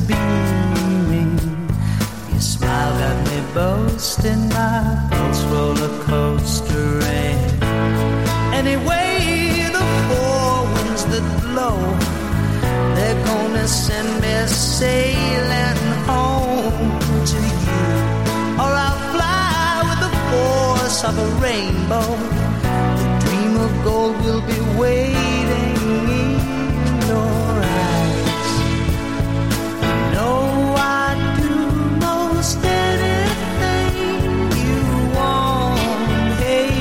beaming. You smiled at me boasting my pulse roller coaster ran. Anyway, the four winds that blow, they're gonna send me sailing home to you. Or I'll fly with the force of a rainbow. The dream of gold will be waiting in your eyes. You know I'd do most anything you want. Hey,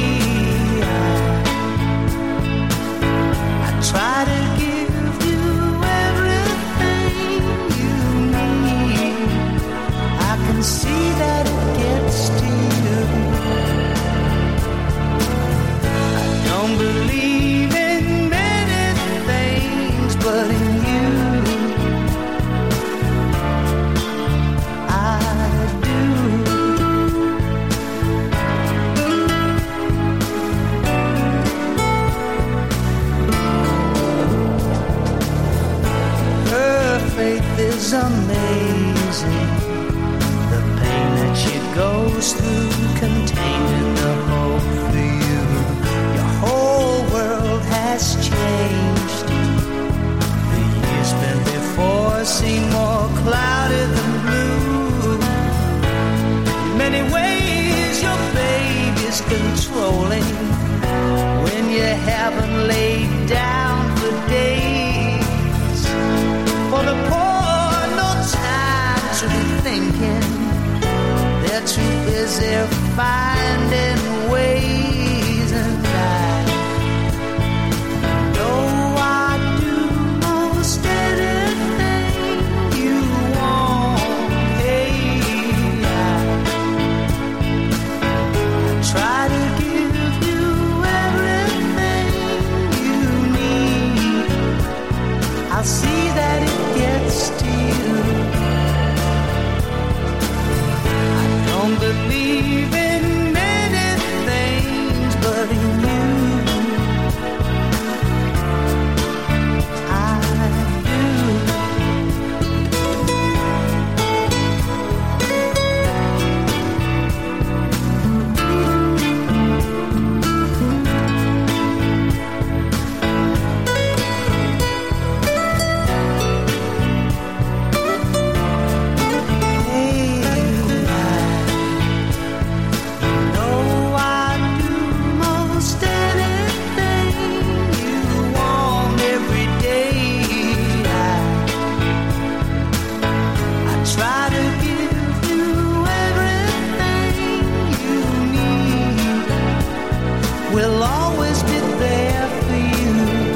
I try to give you everything you need. I can see that it gets to you. I don't believe in many things, but in you I do. Her faith is amazing. The pain that she goes through, contained in the hope for you. Your whole world has changed. The years spent before seem more cloudy than blue. In many ways your baby's controlling. When you haven't laid down for days. For the poor, no time to be thinking. They're too busy finding ways, and I know I'd do most anything you want. Hey, I try to give you everything you need. I'll see that it gets to you. I don't believe in many things, but in you I do. We'll always be there for you.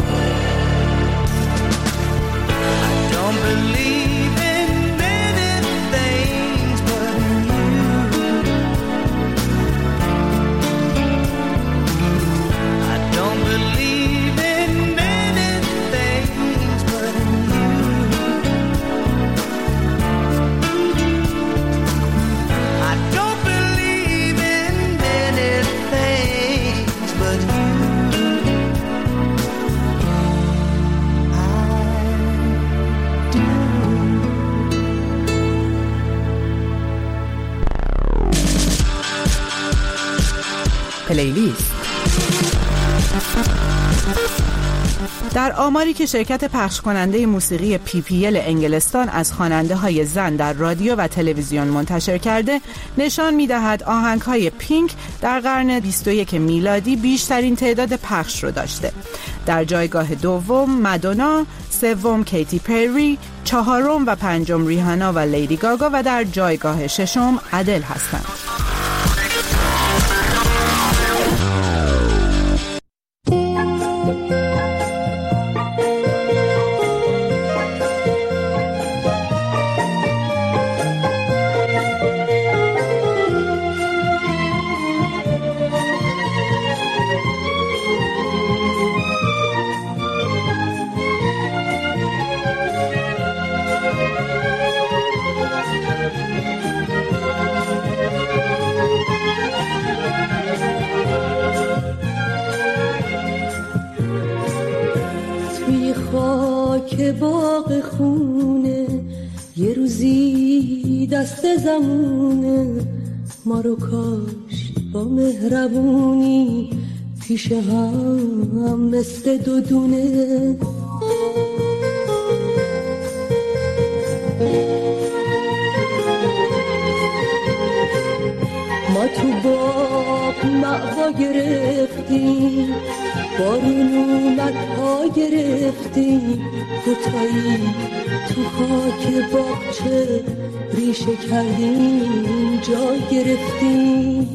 I don't believe in many things, but in you. I don't believe in many things, but in you. I don't believe in many things, but you. پلیلیست. در آماری که شرکت پخش کننده موسیقی PPL انگلستان از خواننده های زن در رادیو و تلویزیون منتشر کرده، نشان می‌دهد آهنگ‌های پینک در قرن 21 میلادی بیشترین تعداد پخش رو داشته. در جایگاه دوم مادونا، سوم کیتی پری، چهارم و پنجم ریهانا و لیدی گاگا و در جایگاه ششم ادل هستند. که باغ خونه یه روزی دست زمونه ما رو کاشت با مهربونی، پیش هم مثل دو دونه. ما تو باغ مأوا گرفتیم، بارون اومد پا گرفتیم، دوتایی تو خاک باغچه ریشه کردیم جا گرفتیم.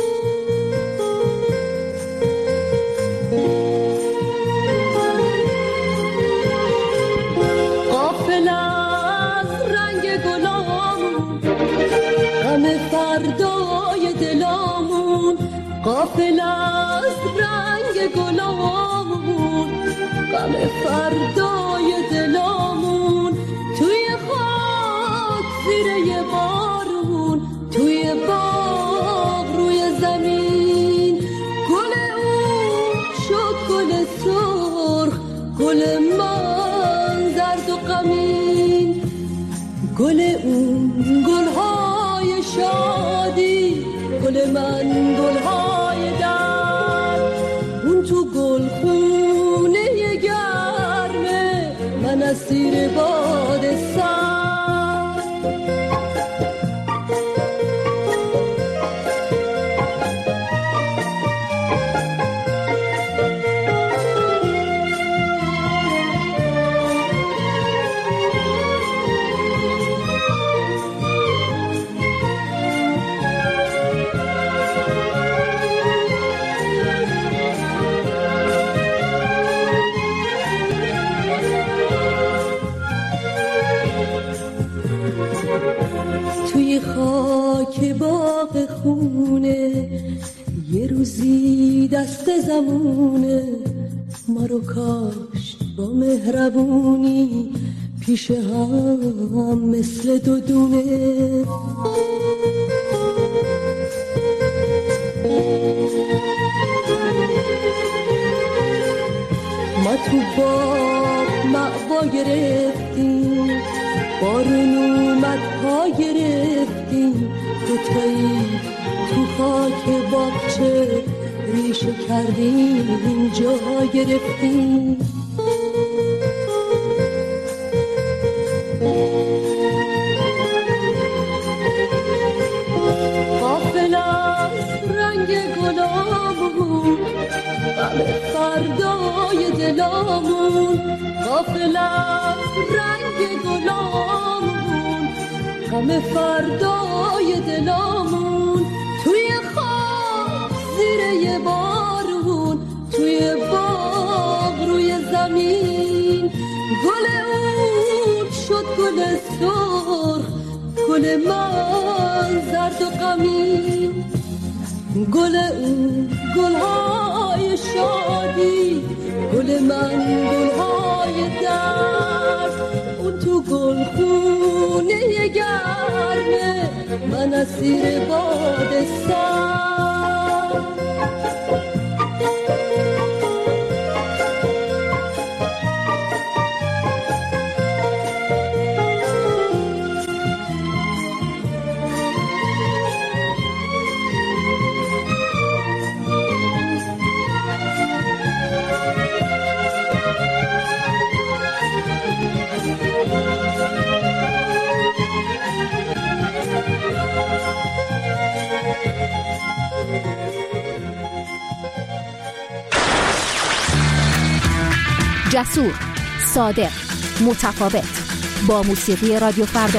غافل از رنگ گلامون، غم فردای دلامون، غافل از رنگ گلامون، غم فردای دلامون، توی خاک زیر یه بارون، توی باغ روی زمین، گل اون شد گل سرخ، گل من زرد و غمین، گل اون گلهای شادی، گل من گلهای درد، اون تو گل خونه گرمه، من اسیر باد سرد. توی خاک باغ خونه یه روزی دست زمونه، ما رو کاشت با مهربونی، پیش هم مثل دو دونه. ما تو باغ مأوا گرفتیم، بارون اومد پا گرفتیم، دوتایی تو خاک باغچه ریشه کردیم جا گرفتیم. غافل از رنگ گلامون، غم فردای دلامون، غافل از رنگ گلامون، غم فردای دلامون، توی خاک زیر یه بارون، توی باغ روی زمین، گل اون شد گل سرخ، گل من زرد و غمین، گل اون گلهای شادی، گل من گلهای درد، اون تو گل خونه گرمه، من اسیر باد سرد. جسور، صادق، متفاوت، با موسیقی رادیو فردا.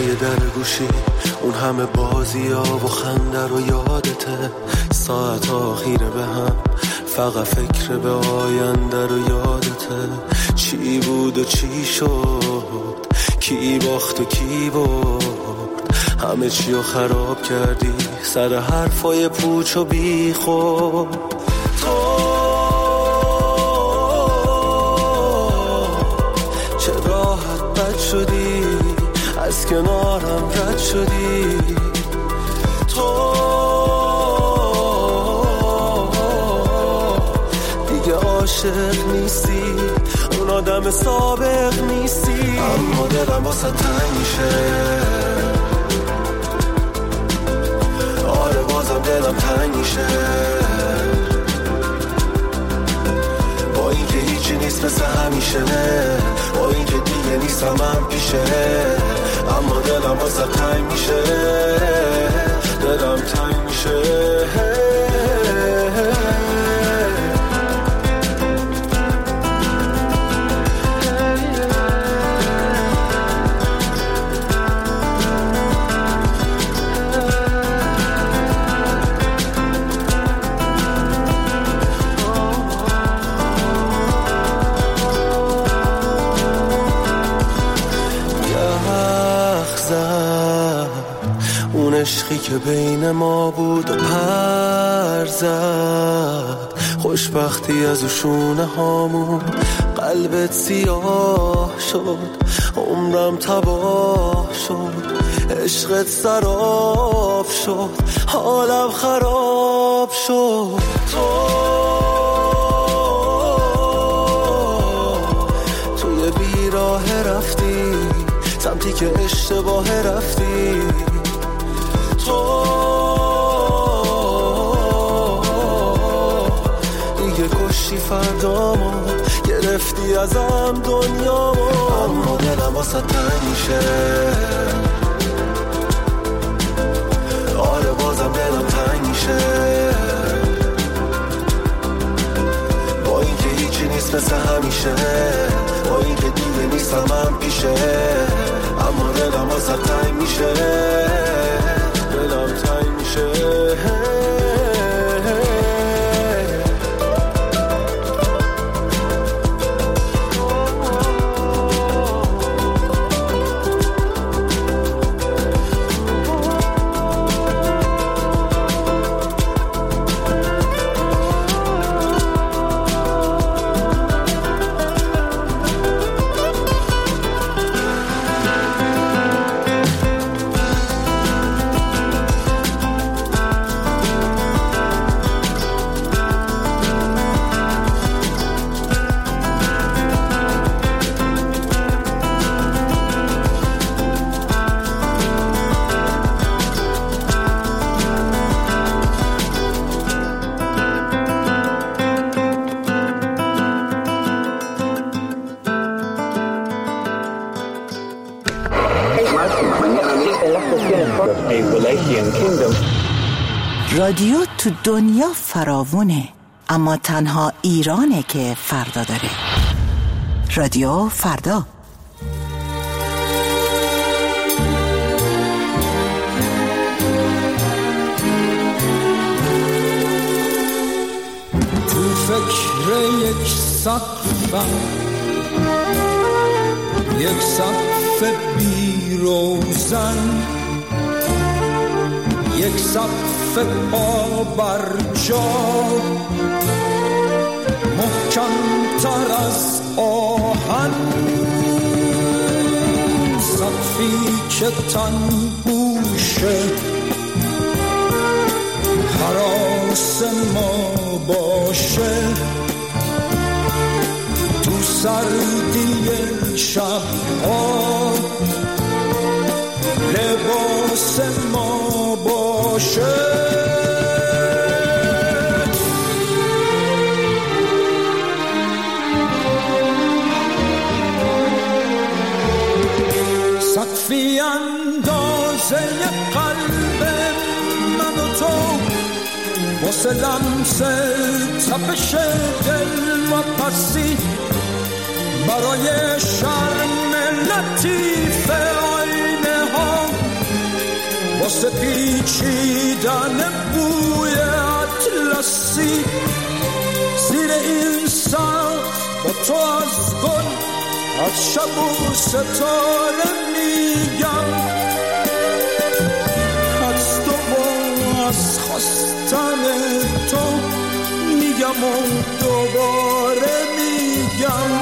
پای در گوشی اون همه بازی ها و خنده رو یادته، ساعت آخیره به هم فقط فکر به آینده رو یادته. چی بود و چی شد، کی باخت و کی برد، همه چی رو خراب کردی سر حرفای پوچ و بی خود. تو چه راحت بد شدی، از کنارم رد شدی. تو دیگه عاشق نیستی، اون آدم سابق نیستی. اما دلم واسه تنگ میشه، آره بازم دلم تنگ میشه. با اینکه هیچی نیست مثل همیشه، با اینکه دیگه نیستم من پیشه، اما دلم واسه تنگ میشه، دلم تنگ میشه. عشقی که بین ما بود و پر زد، خوشبختی از شونه هامون قلبت سیاه شد، عمرم تباه شد، عشقت سراب شد، حالم خراب شد. توی بیراه رفتی سمتی که اشتباه رفتی. تو دیگه کشتی فردامو، گرفتی ازم دنیامو. اما دلم واسه تنگ میشه، آره بازم دلم تنگ میشه. با اینکه هیچی نیست مثل همیشه، با اینکه دیگه نیستم من پیشه، اما دلم واسه تنگ میشه، دلم تنگ میشه. رادیو تو دنیا فراوونه، اما تنها ایرانه که فردا داره. رادیو فردا. تو فکر یک سقفم، یک سقف بی روزن، یک سقف پا بر جا، محکم تر از آهن. سقفی که تن گوشه حراس ما باشه، تو سردی شب‌ها لباس ما باشه. سقفی اندازه قلب من و تو، واسه لمس تپش دل و پسی، برای شرم لطیف آینه ها واسه پیچیدن بوی اطلسی زیر این سقف با تو از گل از شب و ستاره میگم از تو و از خواستن تو میگم و دوباره میگم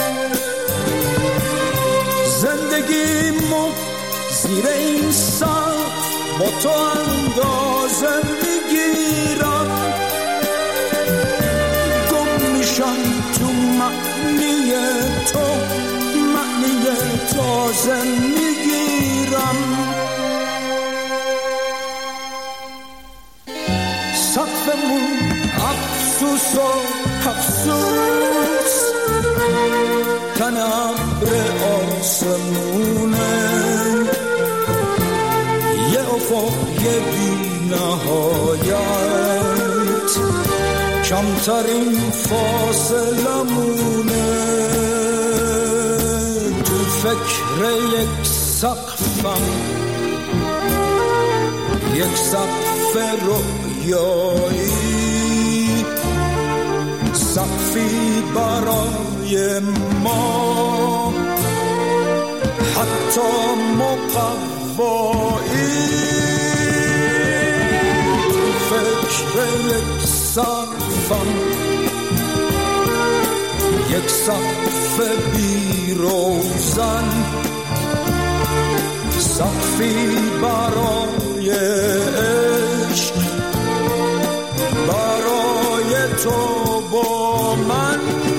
زندگیمو زیر این سقف با تو اندازه میگیرم گم میشم تو معنی تو معنی تازه میگیرم سقفمون افسوس و افسوس تن ابر آسمونه یه افق یه بی نهایت کمترین فاصله مونه تو فکر یک سقفم یک سقف رویایی سقفی برای ما حتی مقوایی تو فکر یک سقفم یک سقف بی روزن سقفی برای عشق برای تو با من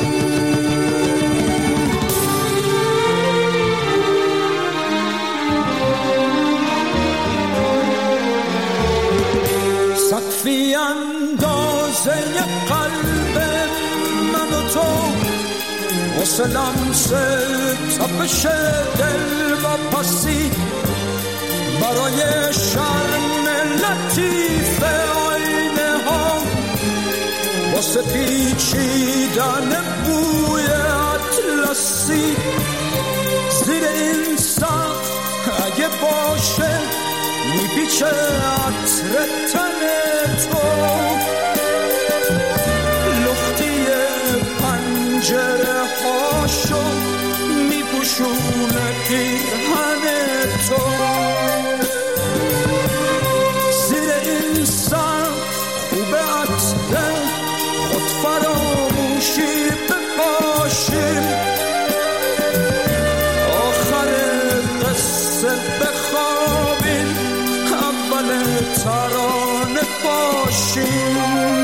سقفی اندازه قلب من و تو واسه لمس تپش دل و پسی برای شرم لطیف آینه ها واسه پیچیدن بوی اطلسی زیر این سقف اگه باشه میپیچه عطر تن تو لختی پنجره هاشو میپوشونه پیرهن تو زیر این سقف خوبه عطر خود فراموشی بپاشیم آخر قصه بخوابیم اول ترانه باشیم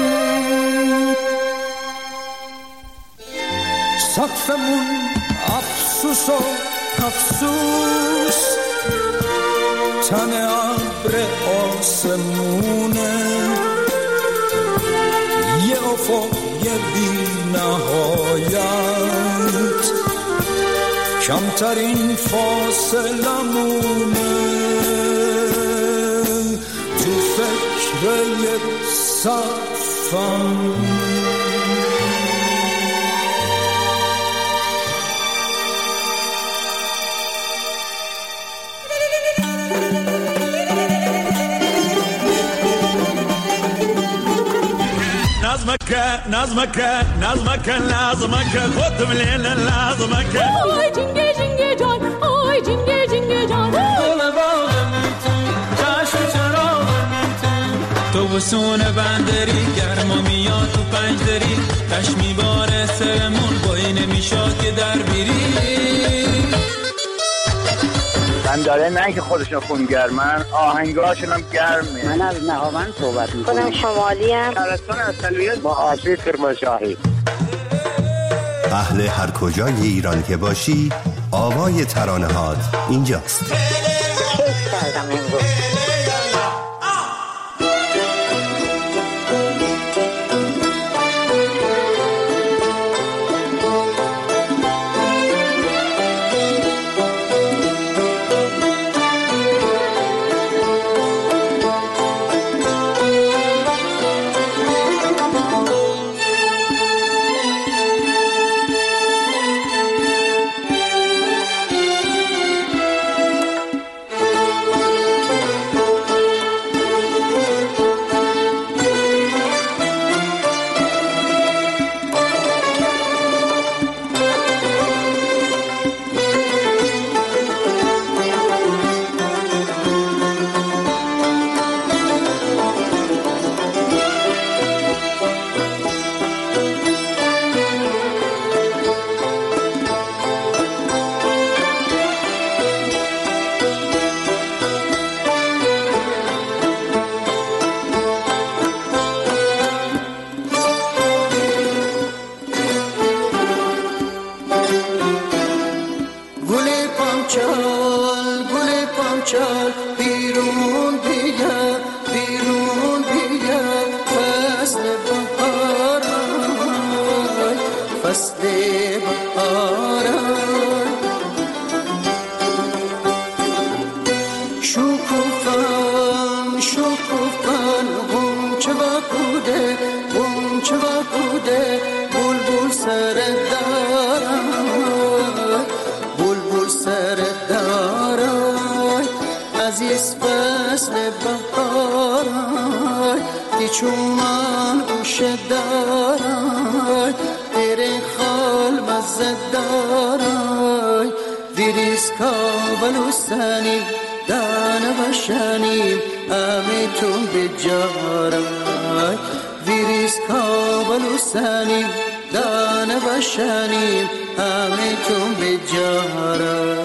سقفمون افسوس و افسوس تن ابر آسمونه یه افق یه بی نهایت کمترین فاصله مونه تو فکر یک سقفم نظمك خد مليل لازمك آی جنگه جنگه جان آی جنگه جنگه جان دل باغم چشم چراغم تو بسون بندری گرما میاد تو پنج دری کش میباره سرمون بایی نمیشاد که در بیری من داره نه که خودشون خونگرمن آهنگاشون هم گرمه من از نهاوند صحبت میکنم خودم شمالی هم شهرستان اصلیت با آسیب کرمانشاهی اهل هر کجای ایران که باشی آوای ترانه‌هات اینجاست کیف کردم امروز گل پامچال گل پامچال بیرون بیا بیرون بیا فصل بهار فصل بهار شکوفان شکوفان غنچه و بوده غنچه و بوده بلبل سر دارای بلبل سر دارای عزیز فصل بهارای دی چومان گوش دارای دیره خال مزد دارای ویریز کابلو سنیم دانه باشنیم امیتون به جارای ویریز کابلو سنیم دانه باشنیم امیتون به جارای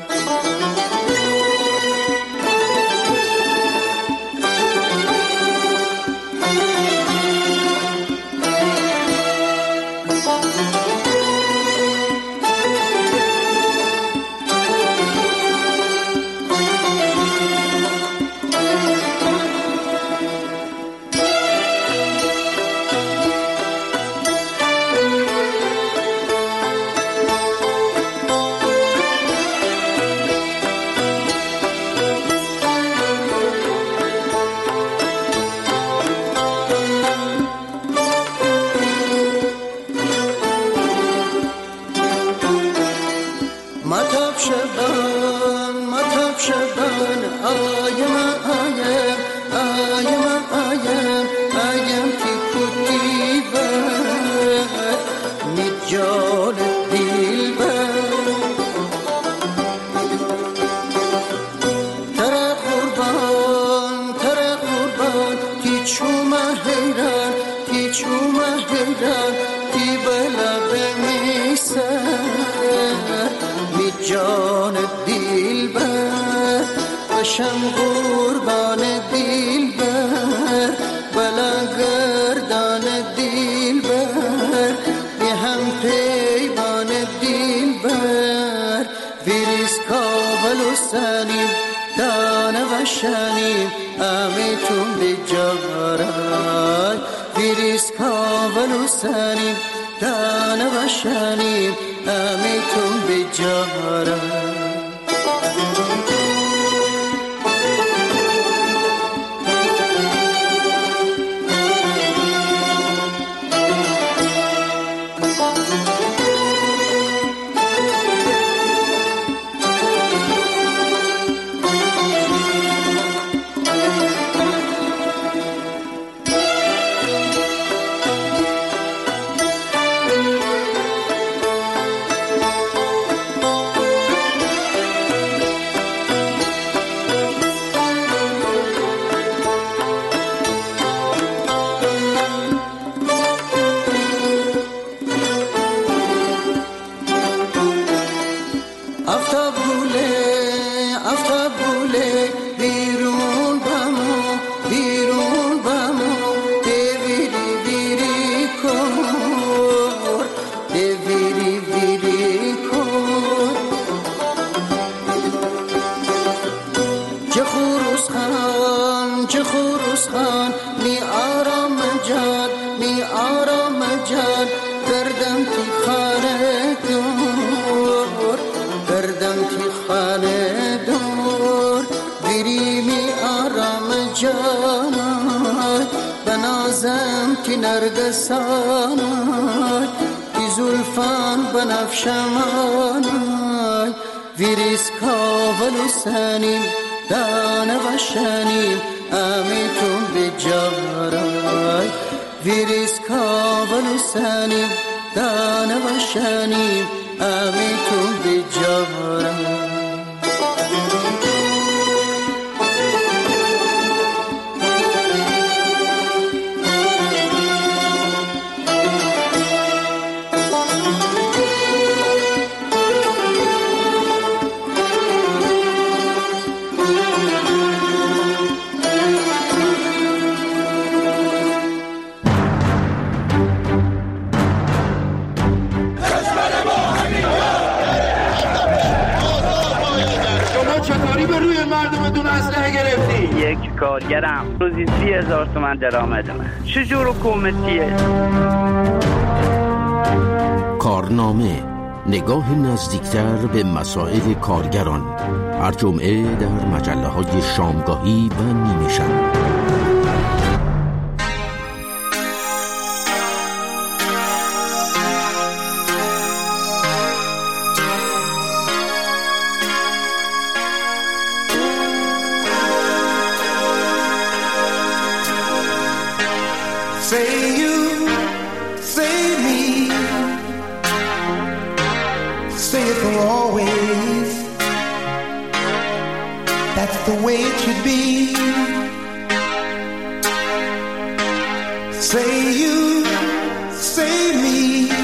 جان دلبر باشم قربان دلبر بلا گردان دلبر به هم پیمان دلبر ویریز کابلو سنیم دانه و شنیم امیتون به جارای ویریز کابلو سنیم دانه و شنیم امیتون به جارای نرگسانای بی زلفان بنفشمانای ویریز کاولو سنیم دانه و شنیم امیتون به جارای ویریز کاولو سنیم دانه و شنیم امیتون به جارای داری به روی مردمتون اسلحه گرفتی؟ یک کارگرم روزی 30,000 تومان درآمدمه. چجور حکومتیه؟ کارنامه، نگاه نزدیکتر به مسائل کارگران، هر جمعه در مجله‌های شامگاهی و نیمه شب. Say you, say me, say it for always. That's the way it should be. Say you, say me,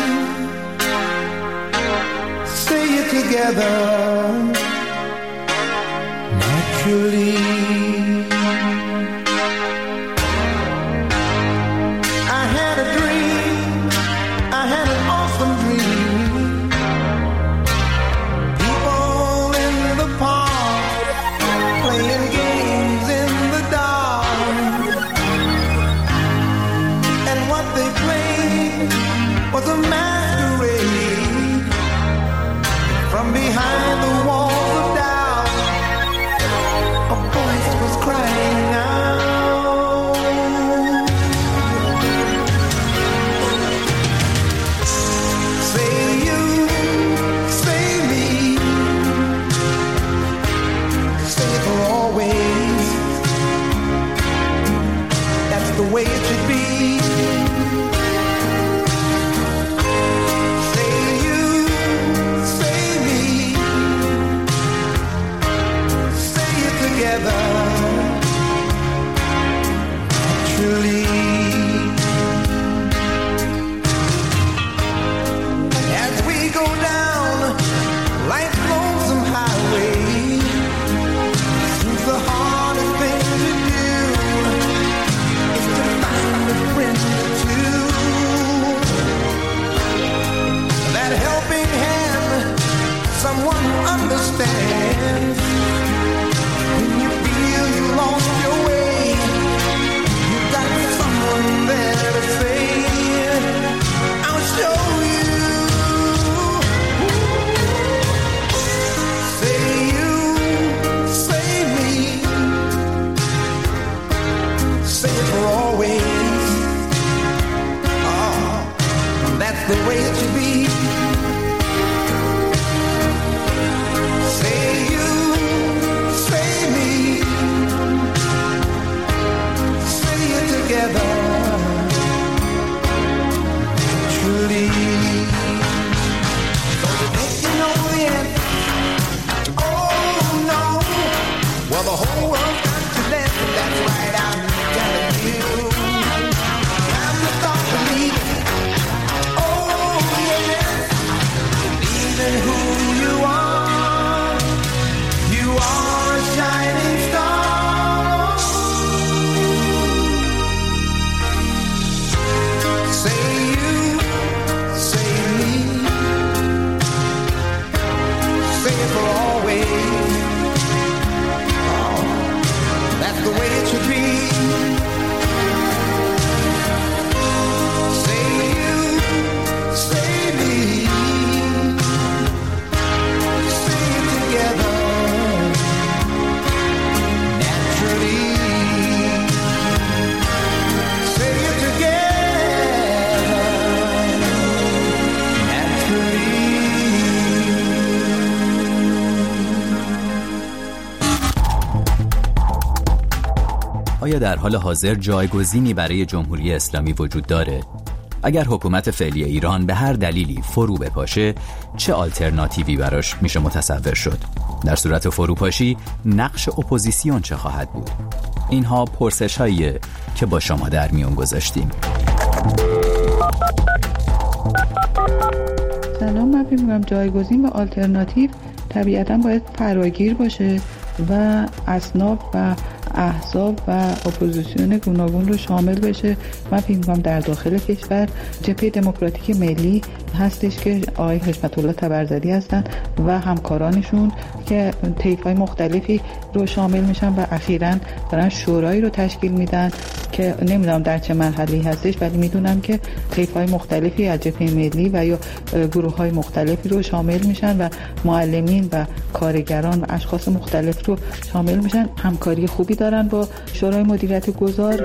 say it together naturally. آیا در حال حاضر جایگزینی برای جمهوری اسلامی وجود داره؟ اگر حکومت فعلی ایران به هر دلیلی فرو بپاشه، چه آلترناتیوی براش میشه متصور شد؟ در صورت فروپاشی، نقش اپوزیسیون چه خواهد بود؟ اینها پرسش‌هاییه که با شما در میون گذاشتیم. سلام، من فکر می‌کنم جایگزین و آلترناتیو طبیعتاً باید فراگیر باشه و اصناف و احزاب و اپوزیسیون گوناگون رو شامل بشه. من فکر می‌کنم در داخل کشور جبهه دموکراتیک ملی هستش که آقای حشمت الله تبرزدی هستن و همکارانشون که طیف‌های مختلفی رو شامل میشن و اخیراً دارن شورایی رو تشکیل میدن که نمیدونم در چه مرحله‌ای هستش، ولی میدونم که طیف‌های مختلفی از جبهه ملی و یا گروه‌های مختلفی رو شامل میشن و معلمین و کارگران و اشخاص مختلف رو شامل میشن. همکاری خوبی دارن با شورای مدیریت گذار.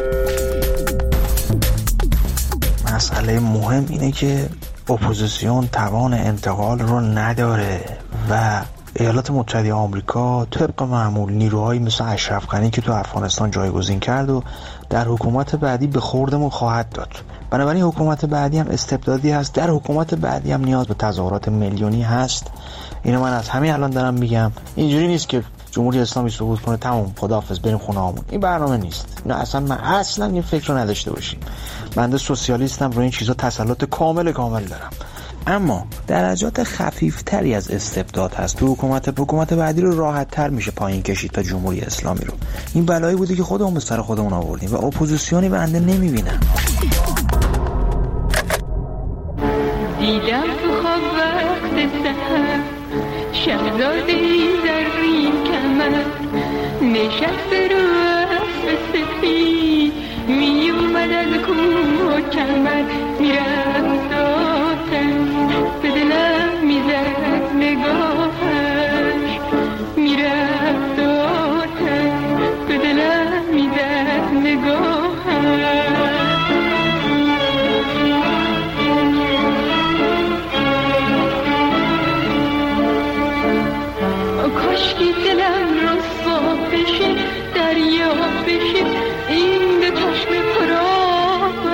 مسئله مهم اینه که اپوزیسیون توان انتقال رو نداره و ایالات متحده آمریکا طبق معمول نیروهایی مثل اشرف غنی که تو افغانستان جایگزین کرد و در حکومت بعدی به خوردمون خواهد داد. بنابراین حکومت بعدی هم استبدادی هست، در حکومت بعدی هم نیاز به تظاهرات میلیونی هست. اینو من از همین الان دارم میگم. اینجوری نیست که جمهوری اسلامی سقوط کنه تمام خداحافظ بریم خونه هامون. این برنامه نیست. نه اصلا این فکر رو نداشته باشیم. بنده سوسیالیستم، رو این چیزا تسلط کامل دارم. اما درجات خفیفتری از استبداد هست. تو حکومت بعدی رو راحت تر میشه پایین کشید تا جمهوری اسلامی رو. این بلایی بوده که خودمون به سر خودمون آوردیم و اپوزیسیونی بنده نمیبینم. دیدم تو خواب وقت سحر شهزاده زرین کمر نشسته رو اسب سفید می اومد از کوه و کمر میرفت آتش به دلم میزد نگاهش میرفت آتش به دلم میزد نگاهش. کاشکی دلم رسوا بشه دریا بشه این به چشم پرآب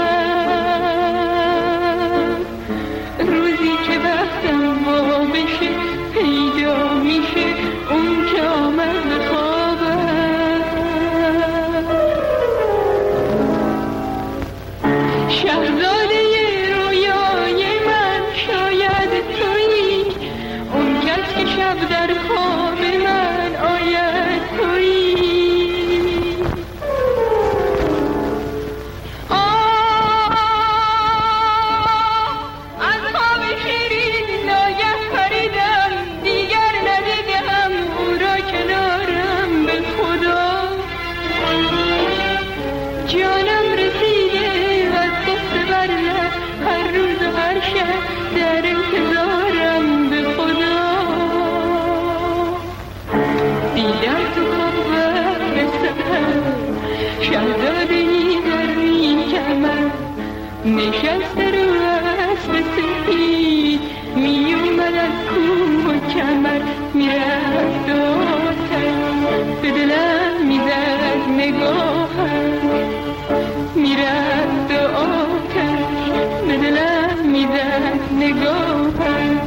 روزی که وقتم وا بشه پیدا میشه اون که آمد به خوابم. شهزاده رویای من شاید تویی اون کس که شب در خواب من آید تویی. از خواب شیرین ناگه پریدم دیگر ندیدم او را کنارم به خدا. جانم رسیده و از قصه برلب هر روز و هر شب در انتظارم به خدا. دیدم تو خواب وقت سحر شهزاده‌ای زرین کمر نشسته رو اسب سفید می اومد از کوه و کمر میرفت آتش به دلم میزد نگاهش میرفت آتش به دلم میزد نگاهش.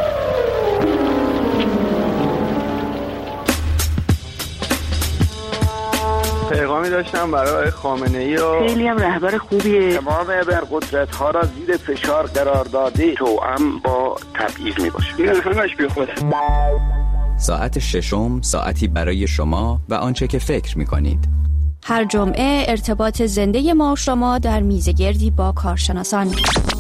پیغامی داشتم برای خامنه‌ای و خیلی هم رهبر خوبیه. تمام ابرقدرت‌ها را زیر فشار قرار داده توأم با تبعیض میباشه. این همش بیخوده. ساعت ششم ساعتی برای شما و آنچه که فکر می‌کنید. هر جمعه ارتباط زنده ما و شما در میزگردی با کارشناسان.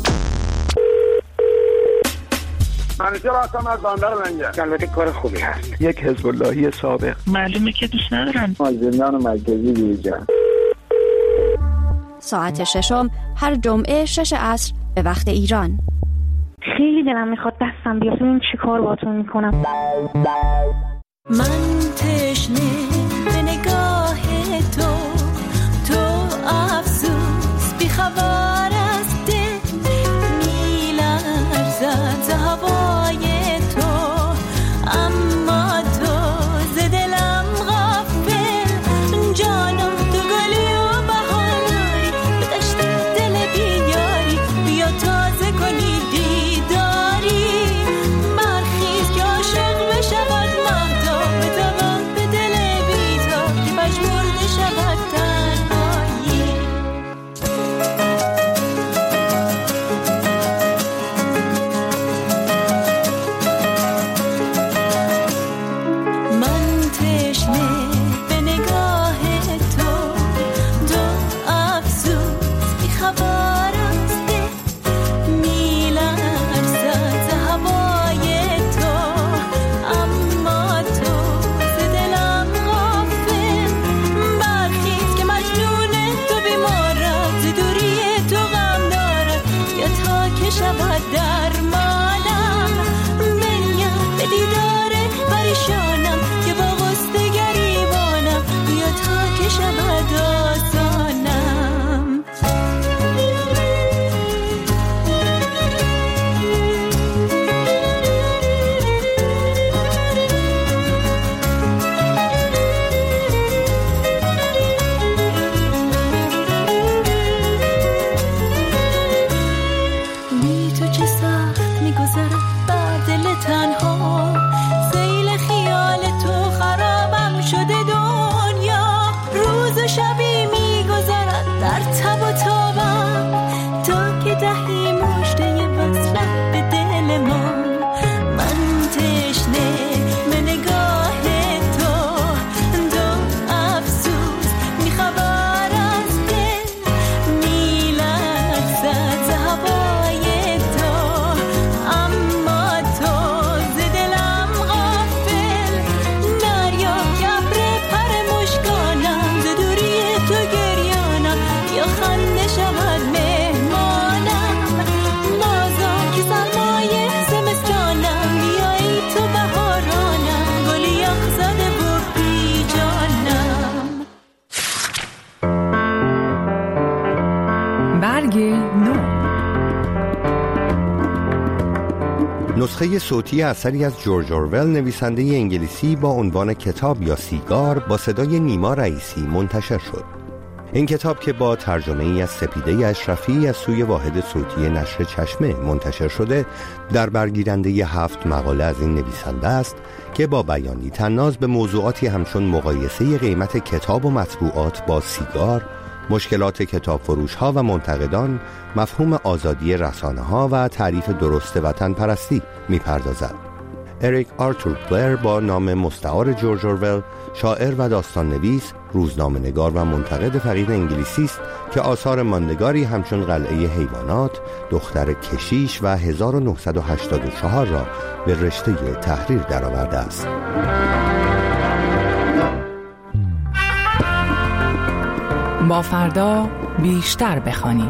منیجر هستم از بندر لنگر. البته کار خوبی هست. یک حزب اللهی سابق. معلومه که دوست ندارن. زندان مرکزی بیرجان. ساعت ششم هر جمعه 6 عصر به وقت ایران. خیلی دلم میخواد دستم بیاد این چی کار باتون میکنم. من تشنه به نگاه تو افسوس بیخبر از دل میلرزد ز هوای تو اما تو ز دلم غافل جانم تو گلی و بهاری به دشت دل بیاری بیا تازه کنی دیداری برخیز که عاشق بشود مهتاب نسخه صوتی اثری از جورج اورول نویسنده انگلیسی با عنوان کتاب یا سیگار با صدای نیما رئیسی منتشر شد. این کتاب که با ترجمه ای از سپیده اشرفی از سوی واحد صوتی نشر چشمه منتشر شده، در برگیرنده 7 مقاله از این نویسنده است که با بیانی طناز به موضوعاتی همچون مقایسه قیمت کتاب و مطبوعات با سیگار، مشکلات کتاب فروش ها و منتقدان، مفهوم آزادی رسانه ها و تعریف درست وطن پرستی می پردازد. اریک آرتور بلر با نام مستعار جورج اورول، شاعر و داستان نویس، روزنامه نگار و منتقد فقید انگلیسی است که آثار ماندگاری همچون قلعه حیوانات، دختر کشیش و 1984 را به رشته تحریر درآورده است. با فردا بیشتر بخوانیم.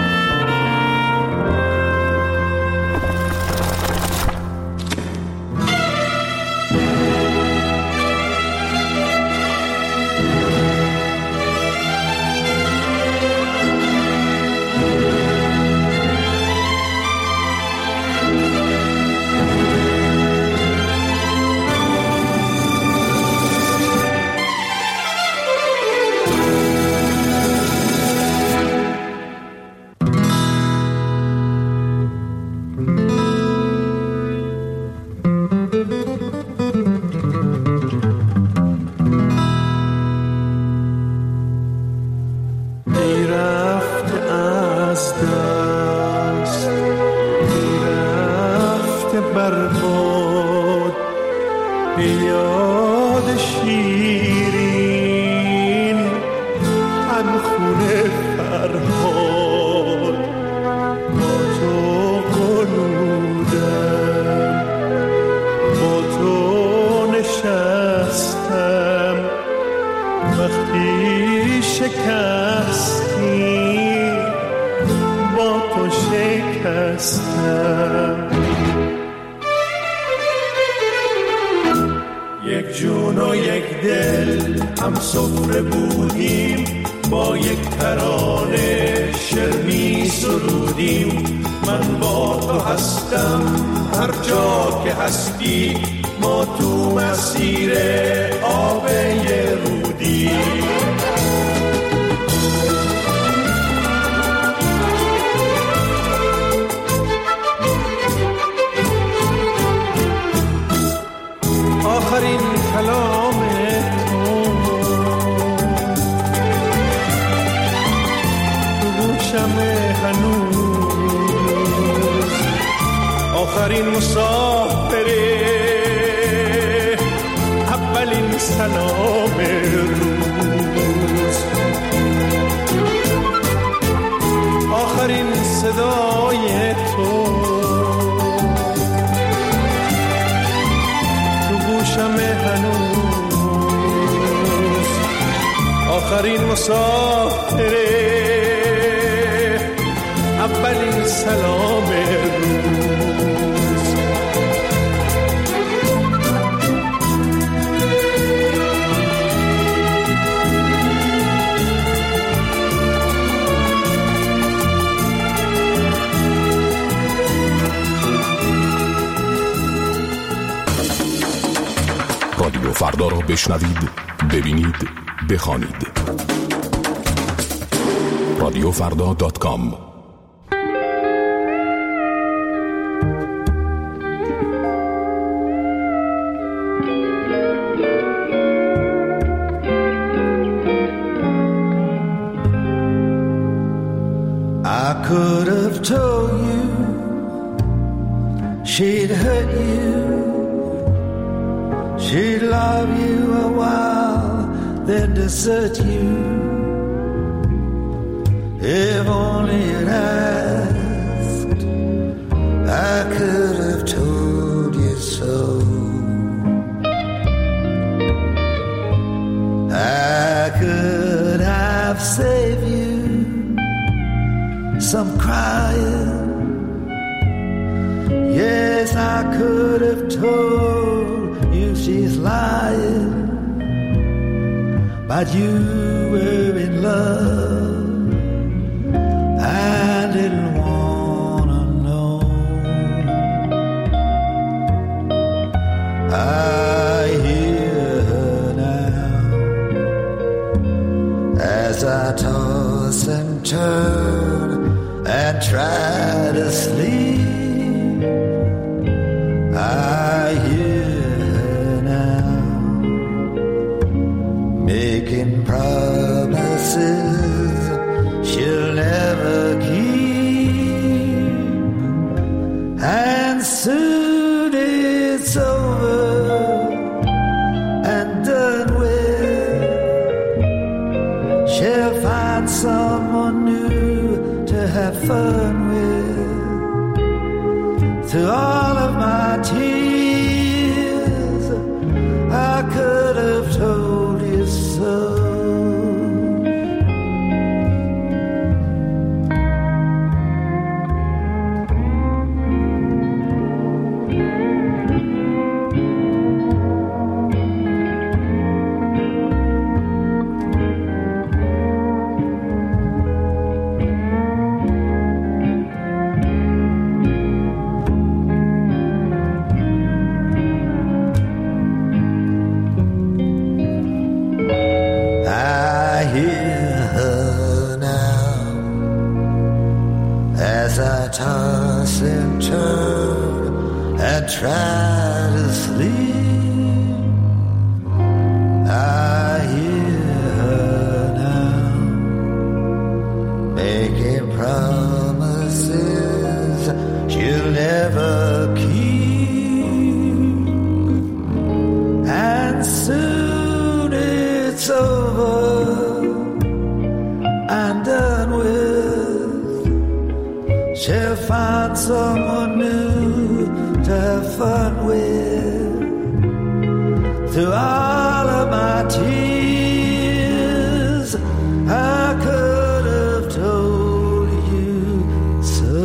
یک جون و یک دل هم سفره بودیم، با یک ترانه شعر می سرودیم. من با تو هستم هر جا که هستی، ما تو مسیر آب رودیم. آخرین کلام تو گوشم هنوز، آخرین مسافره، اولین سلام روز، آخرین صدای تو گوشم هنوز، آخرین مسافره، اولین سلام روز. رادیو فردا را بشنوید، ببینید، بخوانید. رادیوفردا.com. I could have told you she'd hurt you, she'd love you a while, then desert you. If only you'd asked, I could have told you so. I could have saved you some crying. Yes, I could have told you she's lying, but you were in love and didn't wanna know. toss and turn and try to sleep, I hear her now making promises she'll never keep, and soon it's over and done with. She'll find someone new to have fun with. Through all of my tears, I could have told you so. Toss and turn and try to sleep, I hear her now making promises she'll never keep, and soon it's over and done with. She'll find someone new to have fun with. Through all of my tears, I could have told you so.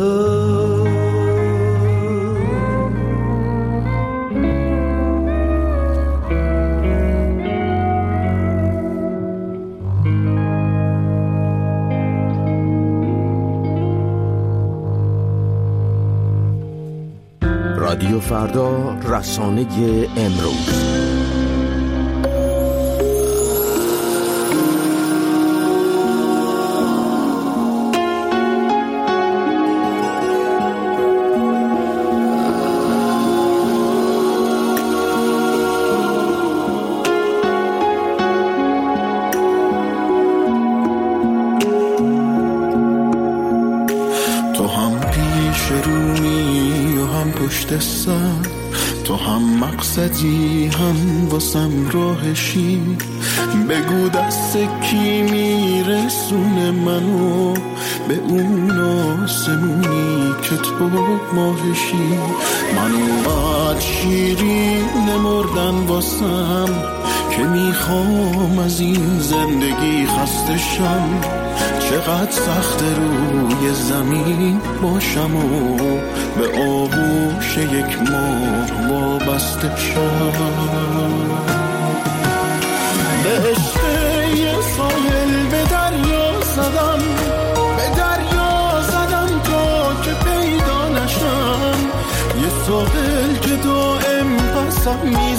رادیو فردا، رسانه امروز. تو هم مقصدی هم واسم راهشی، بگو دست کی میرسونه منو به اون آسمونی که تو ماهشی. منو قد شیرین مردن واسم که میخوام از این زندگی خستشم. چقدر سخت روی زمین باشم و به آغوش یک ماه وابسته شم. به عشق یه ساحل به دریا زدم، به دریا زدم تا که پیدا نشم. یه ساحل که دائم پسم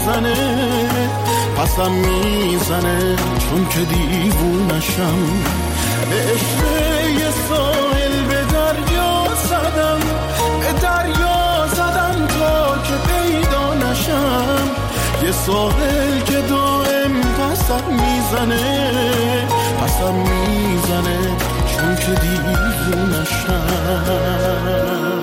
میزنه چون که دیوونشم. به عشق یه ساحل به دریا زدم، به دریا زدم تا که پیدا نشم. یه ساحل که دائم پسم میزنه چون که دیوونشم.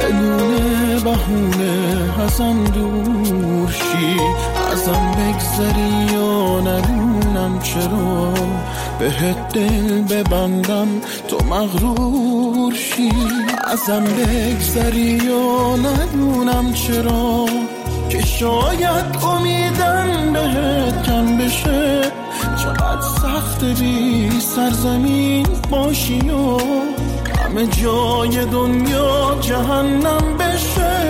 بدون بهونه ازم دور شی، ازم بگذری یا ندونم چرا بهت دل ببندم تو مغرور شی، ازم بگذری یا ندونم چرا که شاید امیدم بهت کم بشه، چقدر سخت بی سرزمین باشی و همه جای دنیا جهنم بشه.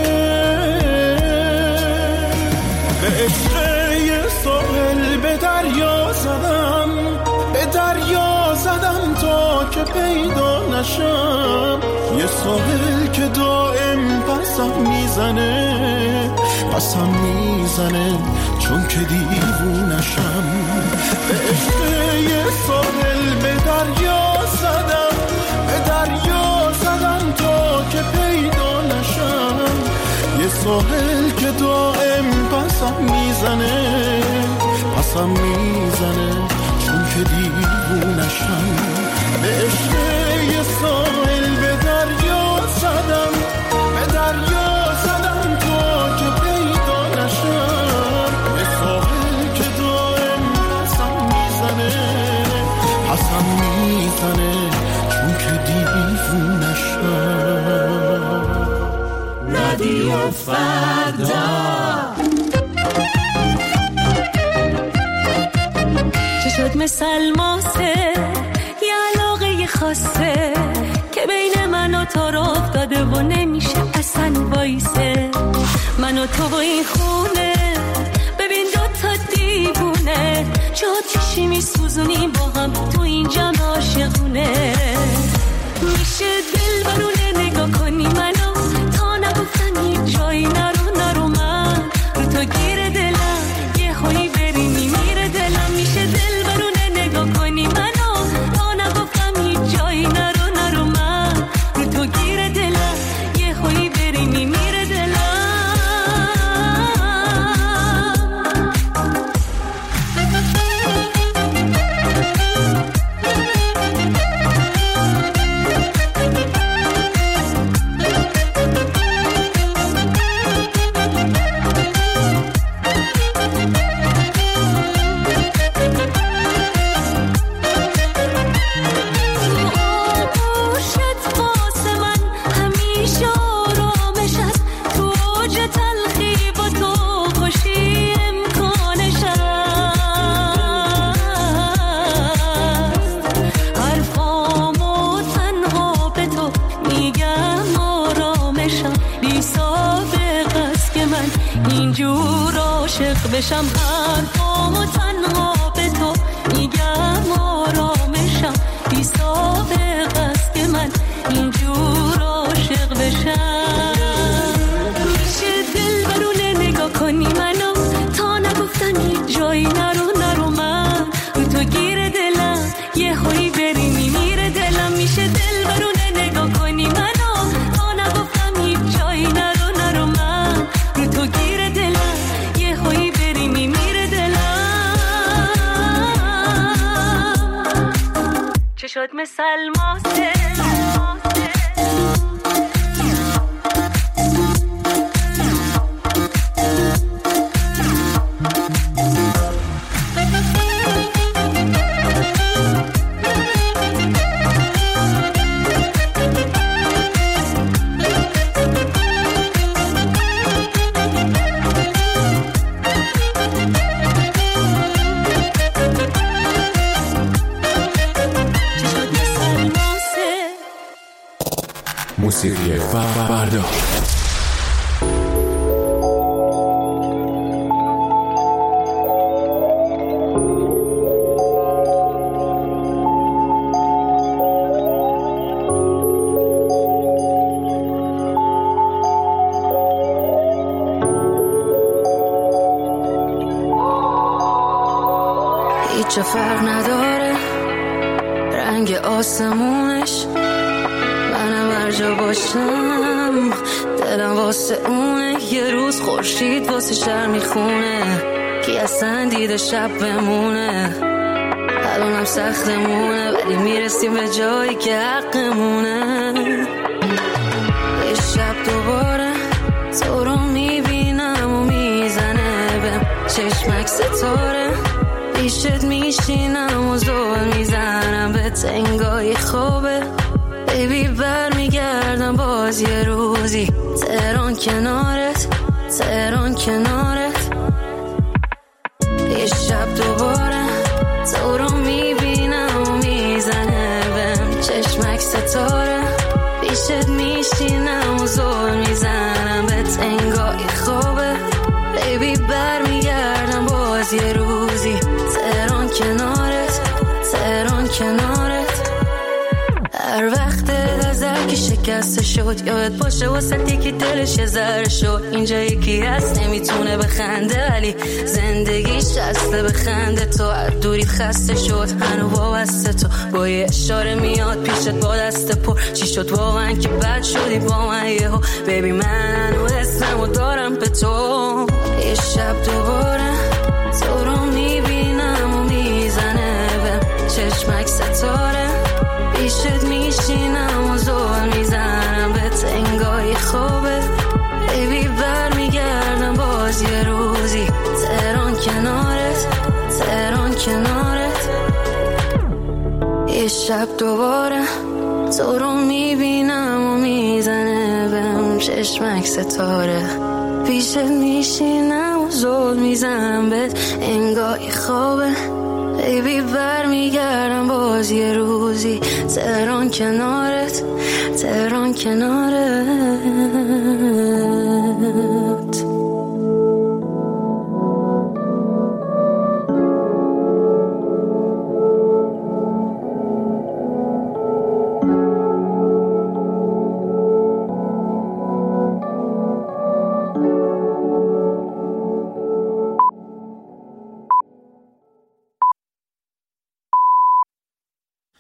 به عشق یه ساحل به دریا زدم، به دریا زدم تا که پیدا نشم، یه ساحل که دائم پسم میزنه، پسم میزنه چون که دیوونشم. به عشق یه ساحل به دریا زدم، به دریا زدم تا که پیدا نشم، یه ساحل که دائم پسم میزنه، پسم میزنه چون که دیوونشم. به عشق یه ساحل به دریا زدم، به دریا زدم تا که پیدا نشم، یه ساحل که دائم پسم میزنه، پسم میزنه چون که دیوونشم. رادیو فردا چه شد مثل الماسه، یه علاقه خاصه که بین من و تو رو افتاده و نمیشه اصلا وایسه، من و تو و این خونه ببین دوتا دیوونه، چه آتیشی میسوزونیم با هم تو این جمع عاشقونه. میشه دل برونه نگاه کنی منو تا نگفتم هیچ جایی نرو من رو تو گیر دلم، یه هایی بری میمیره دلم. میشه دل برونه نگاه کنی منو تا نگفتم هیچ جایی نرو من رو تو گیر دلم، یه هایی بری میمیره دلم. بشم حرفامو تنها به تو میگم آرامشم، بی سابق است که من اینجور عاشق بشم. میشه دل برونه نگاه کنی منو تا نگفتن هیچ جایی نرو من رو تو گیر دلم، یه هایی بری میمیره دلم. میشه دل برونه نگاه کنی منو تا نگفتم هیچ جایی نرو من رو تو گیر دلم، یه هایی بری میمیره دلم. چه شد مثل الماسه، موسیقی فردا. هیچ فرق نداره رنگ آسمونش، منم هر جا باشم دلم واسه اونه. یه روز خورشید واسه شهر میخونه، کی اصلا دیده شب بمونه. الانم سختمونه ولی میرسیم به جایی که حقمونه. یه شب دوباره تو رو میبینم و میزنه بهم چشمک ستاره، پیشت میشینم و زل میزنم به تنگای خوبه. بیبی برمیگردم باز یه روزی، تهران کنارت، تهران کنارت. یه شب دوباره تو رو میبینم و میزنه بهم چشمک ستاره، پیشت میشینم و زل میزنم به تنگای خوبه. بیبی برمیگردم باز یه روزی، تهران کنارت، تهران کنارت. هر وقت نظر که شکسته شد یاد باشه واسه که دلش یه ذره شد. اینجا یکی هست نمیتونه بخنده ولی زندگیش اصله بخنده. تو از دوریت خسته شد هنو وابسته تو، با یه اشاره میاد پیشت با دست پر. چی شد واقعا که بد شدی با من یهو؟ بیبی من هنو اسممو دارم به تو. یه شب دوباره تو رو میبینم و میزنه بهم چشمک ستاره، پیشت میشینم و زل میزنم به تنگای خوبه. بیبی برمیگردم باز یه روزی، تهران کنارت، تهران کنارت. یه شب دوباره تو رو میبینم و میزنه بهم چشمک ستاره، پیشت میشینم و زل میزنم به تنگای خوبه. بیبی برمیگردم باز یه روزی، تهران کنارت، تهران کنارت.